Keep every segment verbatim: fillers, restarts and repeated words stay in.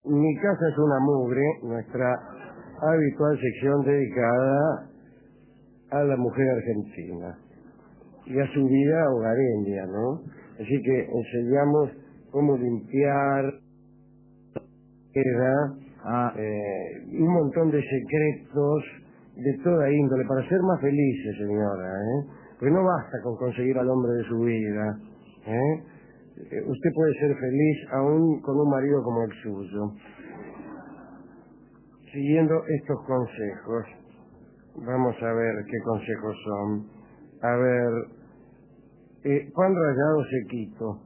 Mi casa es una mugre, nuestra habitual sección dedicada a la mujer argentina y a su vida hogareña, ¿no? Así que enseñamos cómo limpiar, ah. eh, un montón de secretos de toda índole para ser más felices, señora, ¿eh? Porque no basta con conseguir al hombre de su vida, ¿eh? Usted puede ser feliz aún con un marido como el suyo. Siguiendo estos consejos, vamos a ver qué consejos son. A ver, eh, pan rallado sequito.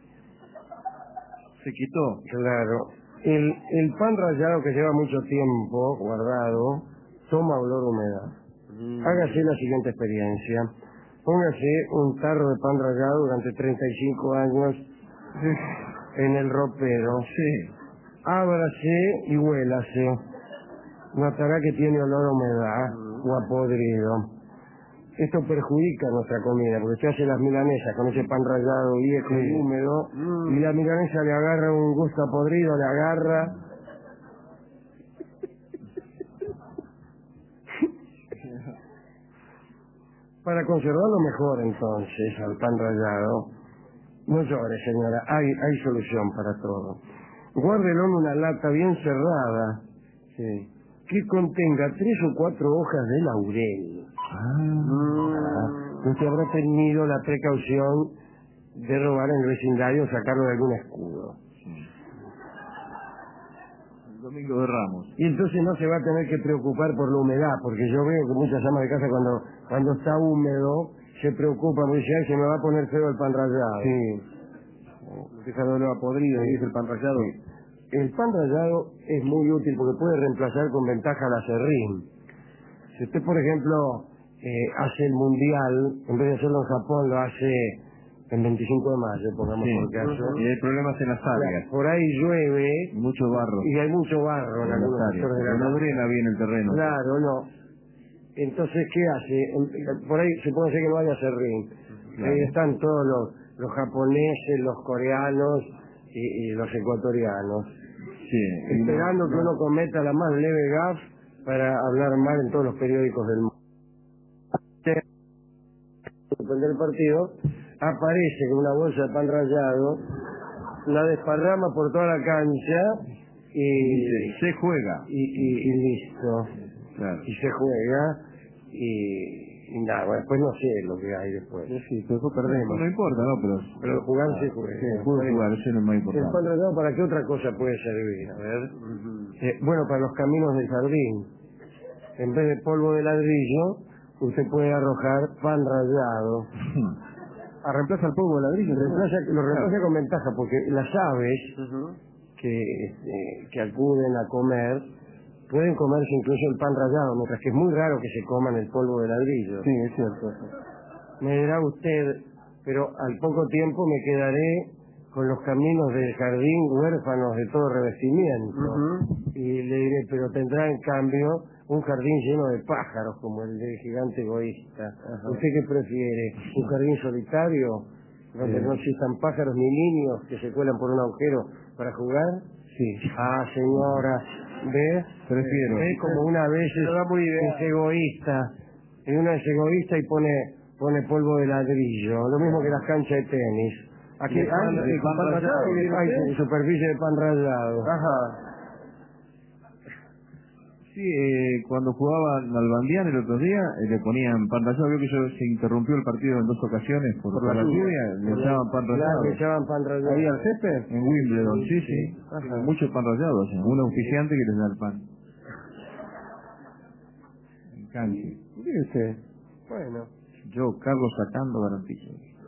¿Se quitó? Claro. El, el pan rallado que lleva mucho tiempo guardado toma olor a humedad. Mm. Hágase la siguiente experiencia. Póngase un tarro de pan rallado durante treinta y cinco años en el ropero. Sí. Ábrase y huélase. Notará que tiene olor a humedad mm. o a podrido. Esto perjudica nuestra comida, porque usted hace las milanesas con ese pan rallado viejo sí. y húmedo, mm. y la milanesa le agarra un gusto a podrido, le agarra... Para conservarlo mejor, entonces, al pan rallado, no llore, señora, hay, hay solución para todo. Guárdelo en una lata bien cerrada, sí. que contenga tres o cuatro hojas de laurel. Ah, usted habrá tenido la precaución de robar en el vecindario o sacarlo de algún escudo. Sí. El domingo de Ramos. Y entonces no se va a tener que preocupar por la humedad, porque yo veo que muchas amas de casa cuando cuando está húmedo se preocupan, porque dice, ay, se me va a poner feo el pan rallado. Sí. Deja de olor a podrido, sí. y dice el pan rallado. Sí. El pan rallado es muy útil porque puede reemplazar con ventaja la aserrín. Si usted, por ejemplo, eh, hace el mundial, en vez de hacerlo en Japón, lo hace el veinticinco de mayo, pongamos sí. por caso. Y hay problemas en las áreas. Por ahí llueve. Y mucho barro. Y hay mucho barro en, en algunos sectores de la no drena bien el terreno. Claro, no. Entonces, ¿qué hace? Por ahí se puede hacer que no haya serrín. Claro. Ahí están todos los, los japoneses, los coreanos y, y los ecuatorianos. Sí. Esperando no, que no. uno cometa la más leve gaf para hablar mal en todos los periódicos del mundo. Depende del partido, aparece con una bolsa de pan rallado, la desparrama por toda la cancha y, y se, se juega. Y, y, y listo. Claro. Y se juega y, y nada, bueno, después no sé lo que hay después. Sí, después perdemos. No, no importa, no, pero... Pero jugar ah, se juega. Sí, jugar, jugar, eso es lo más importante. ¿El pan rallado para qué otra cosa puede servir? A ver. Uh-huh. eh, bueno, para los caminos del jardín. En vez de polvo de ladrillo, usted puede arrojar pan rallado. ¿A reemplaza el polvo de ladrillo? Reemplaza, lo reemplaza claro. con ventaja, porque las aves uh-huh. que, eh, que acuden a comer pueden comerse incluso el pan rallado, mientras que es muy raro que se coman el polvo de ladrillo. Sí, es cierto. Me dirá usted, pero al poco tiempo me quedaré con los caminos del jardín huérfanos de todo revestimiento. Uh-huh. Y le diré, pero tendrá en cambio un jardín lleno de pájaros, como el del gigante egoísta. Ajá. ¿Usted qué prefiere? ¿Un jardín solitario, donde sí. no existan pájaros ni niños que se cuelan por un agujero para jugar? Sí. Ah, señora, ¿ve? Prefiero. ¿Ve como una vez es, es egoísta? Y una es egoísta y pone pone polvo de ladrillo, lo mismo que las canchas de tenis. Aquí hay, pan, hay, pan pan rallado, rallado, hay, hay superficie de pan rallado. Ajá. Sí, eh, cuando jugaban al Bandián el otro día, eh, le ponían pan rallado. Veo que yo, se interrumpió el partido en dos ocasiones por, por la, la lluvia, le echaban pan rallado. Le echaban pan rallado. ¿Ahí al césped? En Wimbledon, sí, sí. sí. Mucho pan rallado, o sea, un auspiciante que les da el pan. En canche. Mire usted. Bueno. Yo, Carlos, sacando garantizo.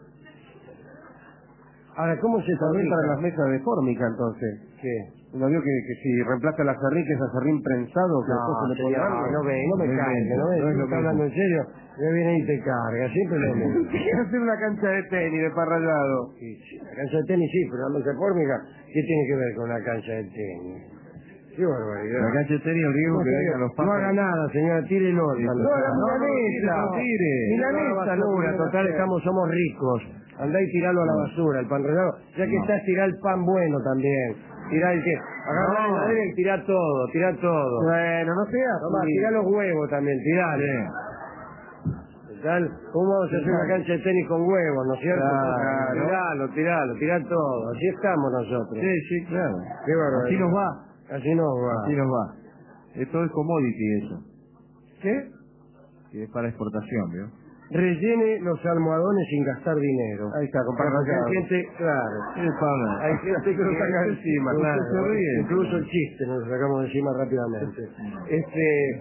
Ahora, ¿cómo se también fabrica? Para las mesas de fórmica, entonces? ¿Qué? ¿No vio que, que si reemplaza el acerrín, que es acerrín prensado, que no, después se le pone no, algo? no me, no me cargue, no, no, no está hablando en serio, me viene y te carga, siempre lo mismo. Quiero hacer una cancha de tenis de pan rallado. Sí, sí, la cancha de tenis sí, pero la mesa de fórmica, ¿qué tiene que ver con la cancha de tenis? Qué barbaridad. La cancha de tenis, el riesgo no, que vengan los pájaros. No haga nada, señora, tire el otro. No, la milanesa, no tire. Milanesa, no, total, estamos, somos ricos. Andá y tiralo a la basura, el pan rallado. Ya que está, tirá el pan bueno también. Tirá el que. Agarrá No. la madera y tirá todo, tirá todo. Bueno, no sea Tomá, así. tirá los huevos también, tirá. Sí. ¿Tal? ¿Cómo vamos a hacer una cancha de tenis con huevos, no es cierto? Claro. Tiralo, tiralo, tirá todo. Así estamos nosotros. Sí, sí, claro. Qué barbaridad. Así nos va. Así nos va. Así nos va. Esto es commodity eso. ¿Qué? Que es para exportación, ¿vio? Rellene los almohadones sin gastar dinero. Ahí está, con Porque parrillado. hay gente, claro. Es para... Hay gente que lo saca encima, Usted claro. se ríe. Incluso el chiste nos lo sacamos de encima rápidamente. Este...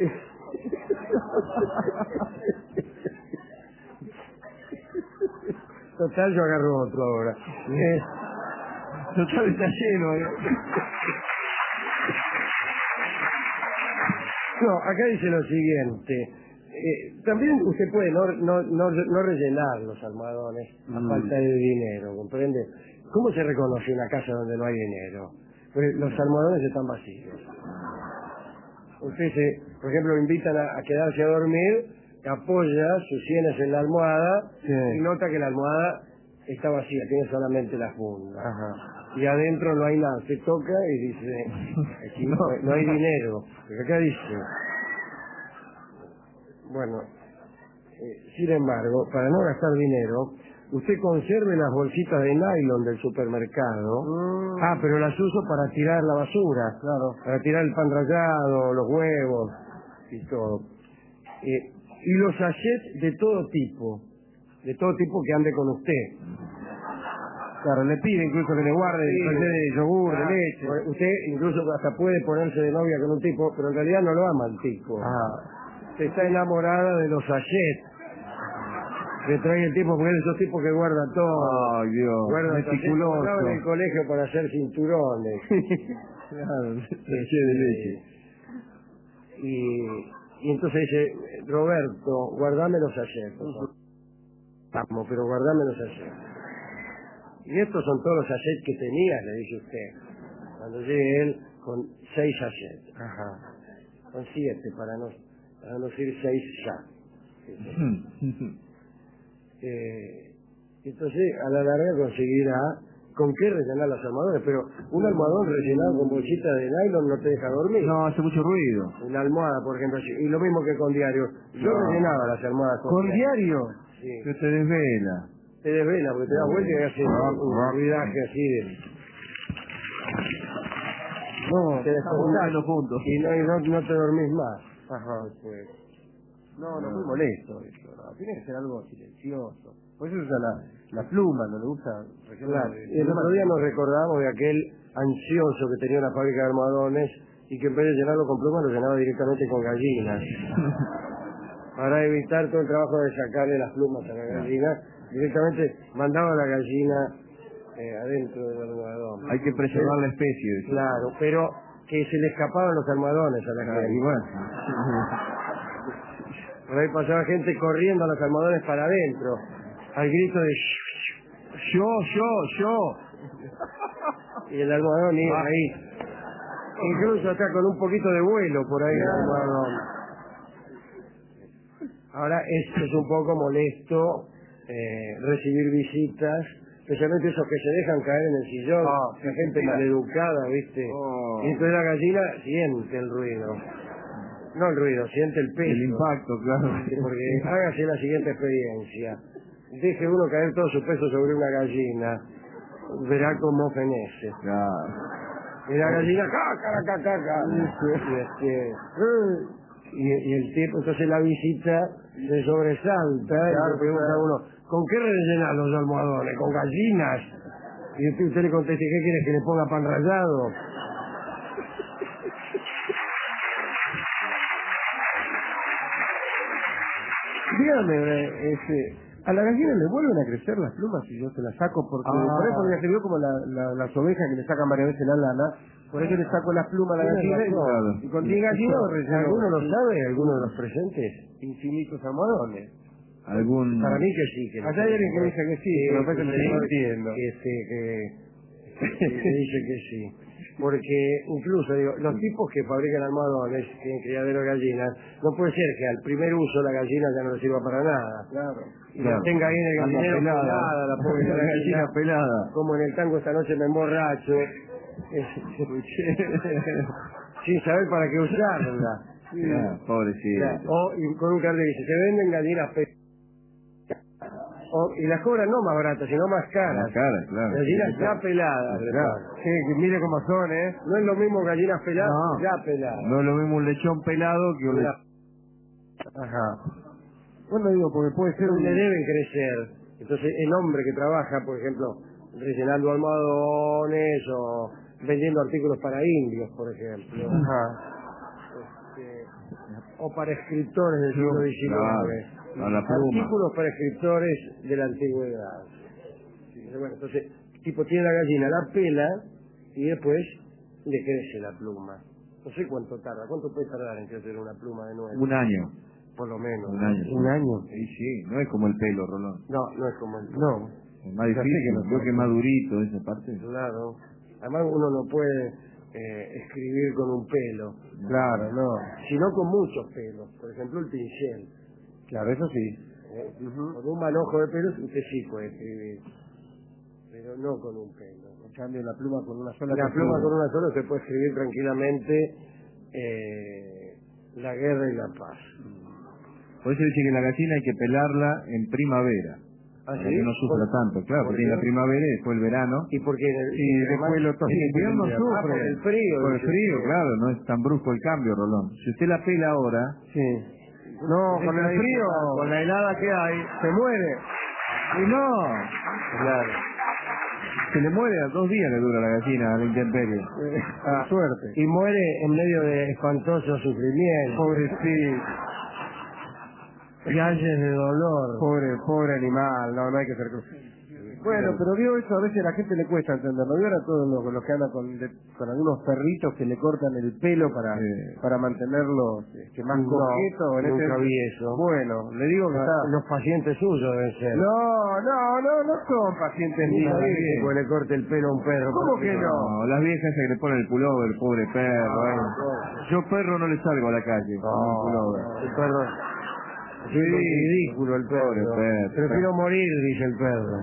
Total, yo agarro otro ahora. Eh, Total está lleno, ¿eh? No, acá dice lo siguiente. Eh, también usted puede no, no, no, no rellenar los almohadones a Mm. falta de dinero, ¿comprende? ¿Cómo se reconoce una casa donde no hay dinero? Pues los almohadones están vacíos. Usted, se, por ejemplo, lo invitan a, a quedarse a dormir, apoya sus sienes en la almohada Sí. y nota que la almohada está vacía, tiene solamente la funda. Ajá. Y adentro no hay nada. Se toca y dice, aquí no, no hay dinero. Pero acá dice, bueno, eh, sin embargo, para no gastar dinero, usted conserve las bolsitas de nylon del supermercado. Mm. Ah, pero las uso para tirar la basura. Claro. Para tirar el pan rallado, los huevos y todo. Eh, y los sachets de todo tipo. De todo tipo que ande con usted. Claro, le pide incluso que le guarde Sí. el sachet de yogur, Ah, de leche. usted incluso hasta puede ponerse de novia con un tipo, pero en realidad no lo ama el tipo. Ah. Usted está enamorada de los sachets que trae el tipo, porque es esos tipos que guardan todo. Ay, Dios. Guardan sachets. Meticuloso. Estaba en el colegio para hacer cinturones. Claro, leche de leche. Y, y entonces dice, Roberto, guardame los sachets, por favor. Vamos, pero guardame los sachets. Y estos son todos los sachets que tenías, le dice usted. Cuando llegue él con seis sachets. Ajá. Con siete, para no, para no decir seis ya. Eh, entonces, a la larga conseguirá con qué rellenar los almohadones, pero un almohadón rellenado con bolsita de nylon no te deja dormir. No, hace mucho ruido. Una almohada, por ejemplo, y lo mismo que con diario. Yo No. rellenaba las almohadas con, ¿Con diario? Sí. Que te desvela. Te desvela, porque te das vuelta y hace un, un ruidaje así de... No, te Estamos desconectás buscando puntos. y no, y no, no te dormís más. Ajá. Pues, No, no, muy molesto eso. No, tiene que ser algo silencioso. Por eso usa la, la pluma, no le gusta. claro. Y el otro día nos recordamos de aquel ansioso que tenía una fábrica de almohadones y que en vez de llenarlo con plumas lo llenaba directamente con gallinas. Para evitar todo el trabajo de sacarle las plumas a la gallina, directamente mandaba a la gallina eh, adentro del almohadón. Hay que preservar la especie. dice. Claro, pero que se le escapaban los almohadones a la Ah, gente. y bueno. Por ahí pasaba gente corriendo a los almohadones para adentro, al grito de Yo, yo, yo. y el almohadón iba Ah. ahí. Incluso hasta con un poquito de vuelo por ahí el almohadón. Ahora es, es un poco molesto eh, recibir visitas, especialmente esos que se dejan caer en el sillón, Ah, la sí, gente sí. maleducada, ¿viste? Oh. Y entonces la gallina siente el ruido. No el ruido, siente el peso. El impacto, claro. Porque hágase la siguiente experiencia. Deje uno caer todo su peso sobre una gallina, verá cómo fenece. Claro. Y la gallina, caca, caca, caca. Y, este, y, y el tipo, entonces la visita se sobresalta y le pregunta a uno, ¿con qué rellenan los almohadones? ¿Con gallinas? Y usted, usted le contesta, ¿qué quieres que le ponga pan rallado? Dígame, eh, este, a la gallina le vuelven a crecer las plumas si yo se las saco, porque Ah. por ejemplo ya se vio como la, la- las ovejas que le sacan varias veces la lana, por eso le saco las plumas a la Tiene gallina y, razón. y con diez gallinas relleno ¿Alguno lo sabe? ¿Alguno de los presentes? infinitos almohadones. Algún... Para mí que sí. Que Allá hay alguien que dice que sí, pero después me sí, estoy mintiendo. que, este, que, que dice que sí. Porque incluso, digo, los tipos que fabrican almohadones, que tienen criadero de gallinas, no puede ser que al primer uso la gallina ya no le sirva para nada. Claro. Y Claro. la tenga ahí en el Anda gallinero pelada. pelada, la pobre La gallina pelada. como en el tango esta noche me emborracho, sin saber para qué usarla. Ah, pobrecito. O y con un cartel que dice, se venden gallinas peladas. O, y las cobran no más baratas, sino más caras. Más caras, claro. Gallinas Sí, ya claro. peladas. Claro. Sí, que mire cómo son, ¿eh? No es lo mismo gallinas peladas No. que ya peladas. No es lo mismo un lechón pelado que un La- lechón. Ajá. Bueno, digo, porque puede ser un... Le deben crecer. Entonces, el hombre que trabaja, por ejemplo, rellenando almohadones o vendiendo artículos para indios, por ejemplo. Ajá. Este, o para escritores del siglo diecinueve. Claro, a la pluma. Artículos para escritores de la antigüedad. Bueno, entonces, el tipo tiene la gallina, la pela y después le crece la pluma. No sé cuánto tarda. ¿Cuánto puede tardar en crecer una pluma de nuevo? Un año. Por lo menos. Un año. Un año. Sí, sí, no es como el pelo, Rolón. No, no es como el... No. Es más Ya sé difícil, que no creo que es más durito esa parte. Claro. Además uno no puede eh, escribir con un pelo, Claro, no. sino con muchos pelos. Por ejemplo, el pincel. Claro, eso sí. Eh, Con un manojo de pelos usted sí puede escribir, pero no con un pelo. En cambio, la pluma con una sola... La te pluma cubre. con una sola se puede escribir tranquilamente eh, la guerra y la paz. Por eso dice que la gallina hay que pelarla en primavera. ¿Ah, Para sí? que no sufra ¿Por- tanto, claro, por porque tiene qué? la primavera y después el verano. Y porque en el, Y después el otoño. En invierno Ah, sufre. por el frío. Por el dice frío, usted. claro, no es tan brusco el cambio, Rolón. Si usted la pela ahora, Sí. No, con Esta el frío... época, Con la helada que hay, se muere. y no, Claro. se le muere a dos días le dura la gallina a la intemperie. Ah, suerte. Y muere en medio de espantoso sufrimiento. Pobrecito. Calles de dolor. Pobre, pobre animal. No, no hay que ser cruel. Bueno, pero vio eso, a veces a la gente le cuesta entenderlo. Vio ahora todos los, los que andan con, de- con algunos perritos que le cortan el pelo para, Sí. para mantenerlos este, más No, coquetos. En nunca este- vi eso. Bueno, le digo que está... Los pacientes suyos deben ser. No, no, no, no son pacientes Ni míos. nadie que pues, le corte el pelo a un perro. ¿Cómo que no? No, las viejas que le ponen el pullover, el pobre perro. Ah, eh. no. Yo perro no le salgo a la calle con un pullover. El perro. Es ridículo el perro. Pobre perro. Prefiero morir, dice el perro.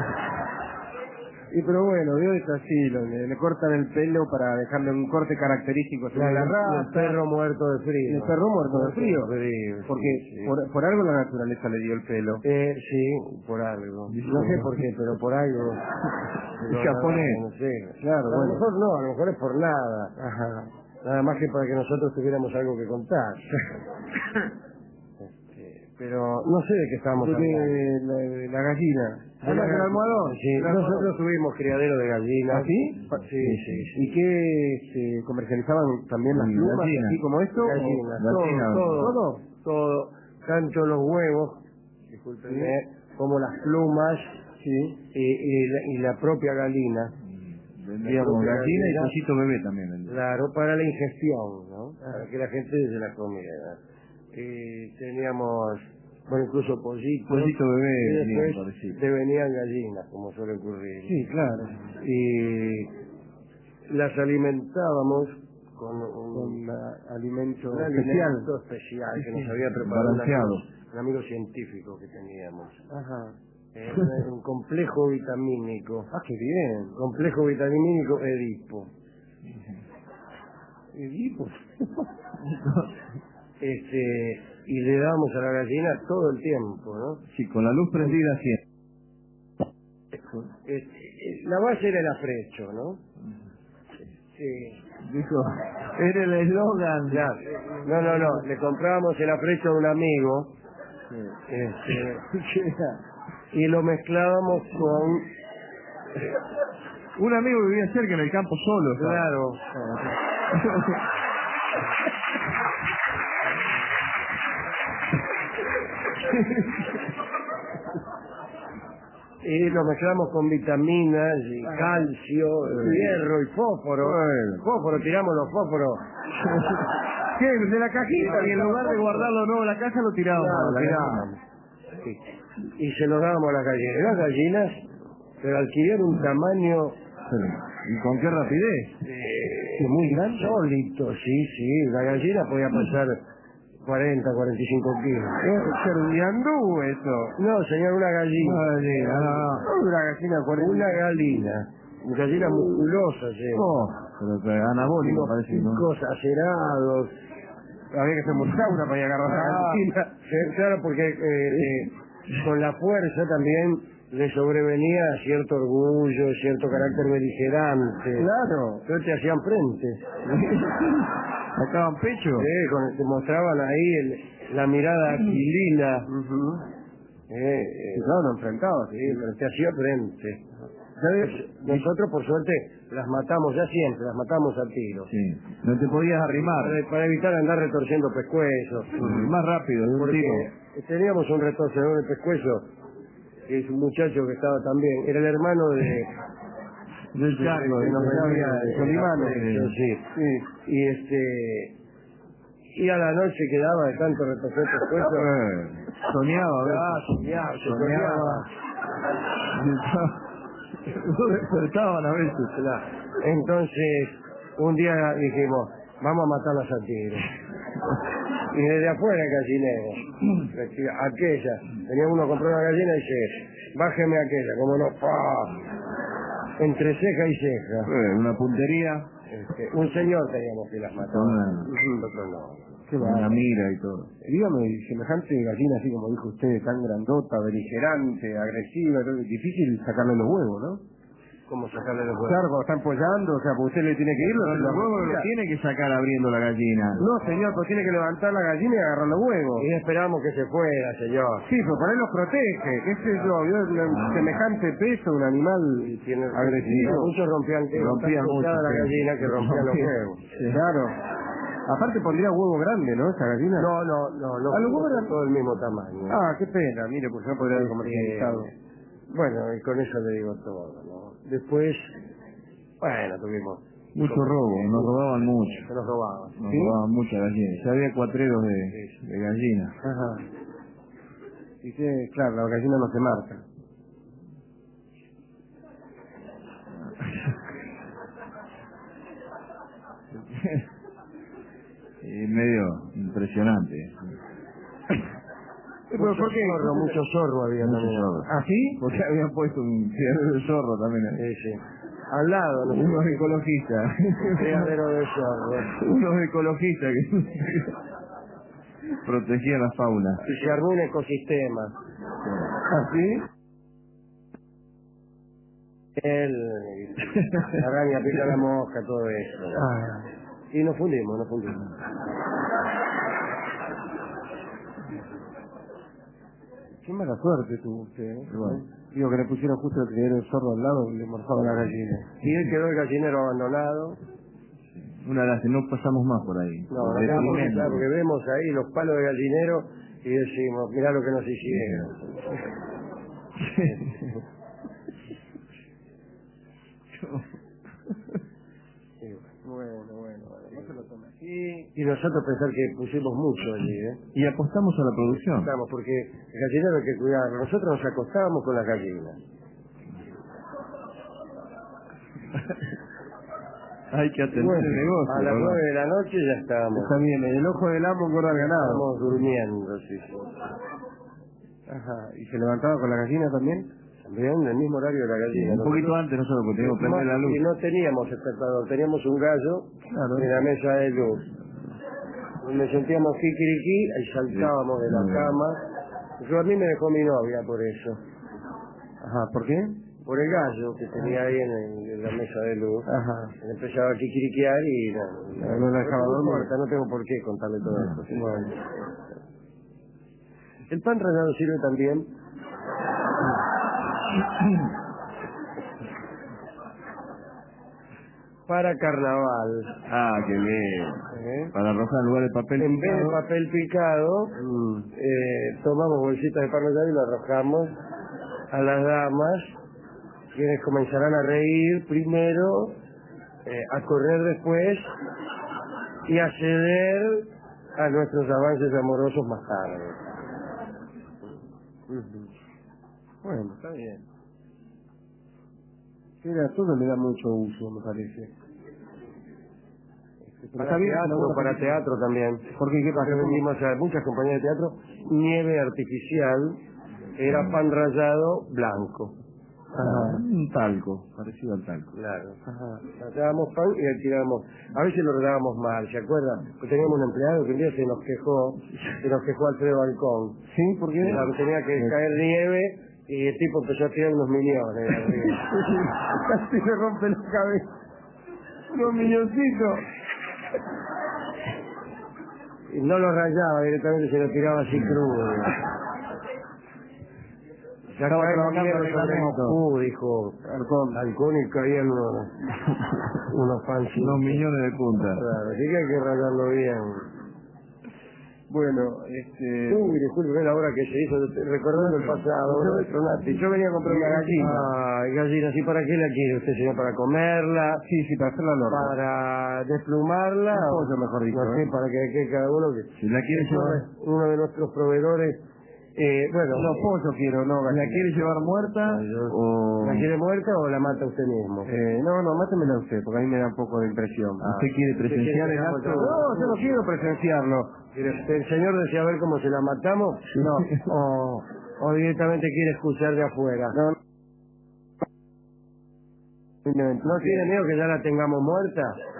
Y pero bueno, vio es así, lo- le, le cortan el pelo para dejarle un corte característico según la Y el raza. perro muerto de frío. Y el perro muerto de frío. frío, Porque sí, sí. Por, por algo la naturaleza le dio el pelo. Eh, sí, por algo. No sé por qué, pero por algo. Pero japonés. nada, No sé. Claro, a lo bueno. mejor no, a lo mejor es por nada. Ajá. Nada más que para que nosotros tuviéramos algo que contar. Este, pero no sé de qué estamos De, hablando. la, de la gallina. De la del gallina. almohadón. Sí, El almohadón. nosotros tuvimos criadero de gallinas. ¿Ah, sí? Sí, sí, sí. ¿Y qué se comercializaban también las Sí, plumas, gallina. así como esto? Gallinas, ¿O- Gallina. todo, todo, ¿Todo? todo, tanto los huevos, discúlpenme, como las plumas Sí. y, y la, y la propia galina, Vendíamos La gallina y gallina. pollito bebé también. vendíamos. claro, para la ingestión, ¿no? Para que la gente se la comiera. Y teníamos, bueno, incluso pollitos, Pollito bebé y vendíamos, después parecido. te venían gallinas, como suele ocurrir. Sí, claro. Y las alimentábamos con un, Con ah, alimento un especial. alimento especial que nos Sí, había preparado un balanceado. amigo, un amigo científico que teníamos. Ajá. Eh, un, un complejo vitamínico. Ah, qué bien. Complejo vitamínico Edipo. Edipo. Este, y le damos a la gallina todo el tiempo, ¿no? Sí, con la luz prendida siempre. Este, la base era el afrecho, ¿no? Sí. Dijo, era el eslogan. Ya. No, no, no. Le comprábamos el afrecho a un amigo. Este, y lo mezclábamos con... Un amigo vivía cerca en el campo solo. estaba. Claro. Y lo mezclamos con vitaminas y calcio, hierro y fósforo. Bueno. Fósforo, tiramos los fósforos. ¿Qué? ¿De la cajita? Y en lugar de guardarlo nuevo en la casa, lo tirábamos. Claro, a la tirábamos. Sí. Y se los dábamos a las gallinas. Las gallinas, pero adquirieron un tamaño gallina. ¿Y con qué rapidez? eh, muy grande. Sólito, sí, sí. La gallina podía pasar cuarenta, cuarenta y cinco kilos. Serviandú eso. No, señor, una gallina. Gallina, no, no. Una gallina cuarenta. Una galina. gallinas musculosas, ¿eh? Oh, pero anabólico Unos parece, ¿no? picos acerados. Había que ser muy sauna para ir a agarrar la Ah, gallina. sí, claro, porque eh, eh, con la fuerza también le sobrevenía cierto orgullo, cierto carácter beligerante. Claro. Entonces te hacían frente. ¿Sacaban pecho? Sí, con- te mostraban ahí el- la mirada aquilina. Ujú. Eh, eh, Sí, claro, lo enfrentaba. sí, pero te hacía frente. ¿Sabes? Nosotros, por suerte, las matamos, ya siempre, las matamos a tiro. Sí. No te podías arrimar. Para, para evitar andar retorciendo pescuezos. Más rápido, de un Porque tiro. teníamos un retorcedor de pescuezo, que es un muchacho que estaba también, era el hermano de... Del charro, que de nos vendía de el Solimano. pescuezo, sí. Sí. Y este... Y a la noche quedaba de tanto retorcer pescuezo. Eh, soñaba, a Ah, veces. soñaba, se Soñaba. soñaba. No despertaban a veces. Claro. Entonces, un día dijimos, vamos a matarlas a tiro. Y desde afuera el gallinero, aquella, tenía uno compró una gallina y dice, bájeme aquella, como no, ¡pah! Entre ceja y ceja. Eh, una puntería, Este, un señor teníamos que las mataba. Una- Nosotros no. Qué una bárbaro. mira y todo. Dígame, semejante gallina, así como dijo usted, tan grandota, beligerante, agresiva, todo, es difícil sacarle los huevos, ¿no? ¿Cómo sacarle los huevos? Claro, cuando están pollando, o sea, porque usted le tiene que ir, Pero se los lo huevos retira. los tiene que sacar abriendo la gallina. No, señor, pues tiene que levantar la gallina y agarrar los huevos. Y esperamos que se fuera, señor. Sí, pero por ahí los protege, qué sé yo, yo, un semejante peso, un animal Y tiene agresivo. Muchos rompían, que Rompían tan mucho, pesada la sí. gallina que rompían los Rompían. huevos. Claro. Aparte pondría huevo grande, ¿no? Esa gallina. No, no, no, los A los huevos huevos son eran- todo el mismo tamaño. Ah, qué pena, mire, pues no podría haber comercializado. Eh, bueno, y con eso le digo todo, ¿no? Después, bueno, tuvimos... Mucho robo, nos robaban mucho. Se nos robaban. Nos ¿Sí? robaban muchas gallinas. Ya había cuatreros de, de gallinas. Ajá. Y que, claro, la gallina no se marca. Y medio impresionante. Pero, Mucho ¿por qué? zorro, mucho zorro había Mucho también. zorro. ¿Ah, sí? Porque habían puesto un criadero de zorro también. ¿eh? Sí, sí. Al lado, ¿no? Unos ecologistas. Criadero de zorro. Unos ecologistas que protegían la fauna. Y se armó un ecosistema. ¿Ah, sí? El, la araña pica la mosca, todo eso. Ah. Y nos fundimos, nos fundimos. Qué mala suerte tuvo usted, ¿eh? Bueno. Digo que le pusieron justo el criadero de zorro al lado y le morfaban la gallina. Y él quedó el gallinero abandonado. Una lástima, no pasamos más por ahí. No, Por acá porque, deprimente. claro, porque vemos ahí los palos de gallinero y decimos, mirá lo que nos hicieron. Bueno, bueno, bueno, no se lo tome así. Y nosotros pensar que pusimos mucho allí, ¿eh? Y apostamos a la producción. Estamos, porque el gallinero hay que cuidarlo. Nosotros nos acostábamos con las gallinas. Hay que atender Bueno, el negocio. a las ¿verdad? nueve de la noche ya estábamos. Está bien, en el ojo del amo engorda el ganado. Estábamos durmiendo, sí, sí. Ajá, ¿y se levantaba con la gallina también? También en el mismo horario de la gallina. Un poquito antes nosotros, porque teníamos que prender la luz. Y no teníamos despertador, teníamos un gallo Claro. en la mesa de luz. Donde sentíamos kikiriki y saltábamos de la Muy bien. cama. Yo a mí me dejó mi novia por eso. Ajá, ¿por qué? Por el gallo que tenía ahí en, el- en la mesa de luz. Ajá. Él empezaba a kikiriquear y no, No, no la dejaba no dormir. importa, no tengo por qué contarle todo esto. sí. Bueno. El pan rallado sirve también para carnaval. Ah, qué bien. ¿eh? Para arrojar en lugar de papel En vez de picado. papel picado, Mm. eh, tomamos bolsitas de pan rallado y lo arrojamos a las damas, quienes comenzarán a reír primero, eh, a correr después y a ceder a nuestros avances amorosos más tarde. Ujú. Bueno, está bien. Mira, todo le da mucho uso, me parece. Este, pero Para está bien, teatro, no, para teatro también. ¿Por qué? ¿Qué pasa? Porque vendimos a muchas compañías de teatro nieve artificial, era pan rallado blanco. Ajá. Un talco, parecido al talco. Claro. Tratábamos pan y alquilábamos. A veces lo regábamos mal, ¿se acuerdan? Pues teníamos un empleado que un día se nos quejó, se nos quejó Alfredo Balcón. ¿Sí? ¿Por qué? Claro, tenía que caer nieve y el tipo empezó a tirar unos millones. Casi se rompe la cabeza. Unos milloncitos. Y no lo rayaba, directamente se lo tiraba así crudo. Ya Estaba caemos trabajando nieve en sobre reglamento. Moscú, dijo Halcón. Halcón, y caían unos, unos pancitos. Unos millones de puntas. Claro, así que hay que rayarlo bien. Bueno, este... Uy, disculpe la hora que se hizo, recordando el pasado. Yo, yo venía a comprar una gallina. Ah, gallina, ¿sí para qué la quiere usted, señor? ¿Para comerla? Sí, sí, para hacerla al horno. ¿Para desplumarla? Un pollo, mejor dicho, No sé, ¿eh? para que, que cada uno... Que... Si la quiere Eso llevar... es uno de nuestros proveedores... Eh, bueno, No, pollo quiero, no ¿La gallina. quiere llevar muerta Ay, yo- o...? ¿la quiere muerta o la mata usted mismo? Eh, no, no, mátemela usted, porque a mí me da un poco de impresión. ¿Usted quiere presenciar el acto? No, yo no quiero presenciarlo. ¿El señor desea ver cómo se la matamos? No. ¿O, o directamente quiere escuchar de afuera? No, no. ¿No tiene miedo que ya la tengamos muerta?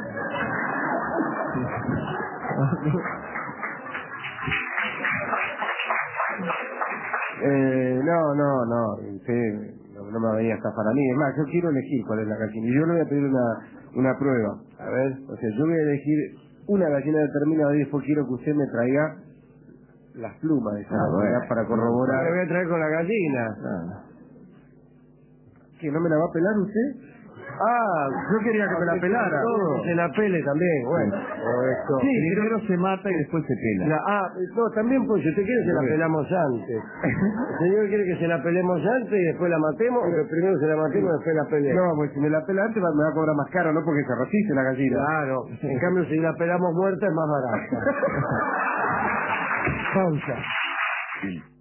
Eh, no, no, no, usted no, no me venía a estafar a mí. Es más, yo quiero elegir cuál es la gallina. Y yo le voy a pedir una, una prueba. A ver, o sea, yo voy a elegir una gallina determinada y después quiero que usted me traiga las plumas de esa Ah, gallina bueno. para corroborar. Le voy a traer con la gallina. Ah. ¿Que no me la va a pelar usted? Ah, yo quería que me la pelara. Todo. Se la pele también, bueno. O esto. Sí, primero se mata y después se pela. La- ah, no, también pues si usted quiere se la pelamos antes. El señor quiere que se la pelemos antes y después la matemos, pero primero se la matemos y después la pelemos. No, pues si me la pela antes va- me va a cobrar más caro, ¿no? Porque se resiste la gallina. Claro, en cambio si la pelamos muerta es más barata. Pausa.